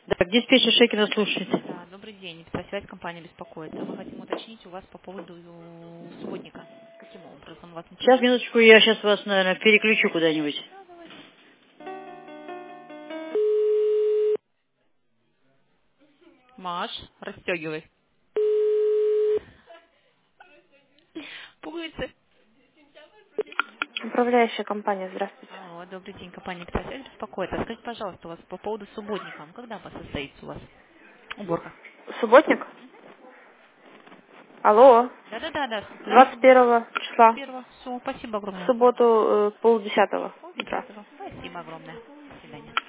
Так, диспетчер Шекина слушает. Да, добрый день. Связь компания беспокоит. Мы хотим уточнить у вас по поводу субботника. Каким образом вас Сейчас, интересует? минуточку, я сейчас вас, наверное, переключу куда-нибудь. Да, давайте. Маш, расстегивай. Пуговицы. Управляющая компания, здравствуйте. Алло, добрый день. Компания связь беспокоит. А скажите, пожалуйста, у вас по поводу субботника. Когда у вас состоится у вас уборка? Субботник? Алло, Да. двадцать Слушаю. первого числа, 21-го. Все, спасибо в огромное. субботу 9:30 утра. Полдесятого. Спасибо огромное. До свидания.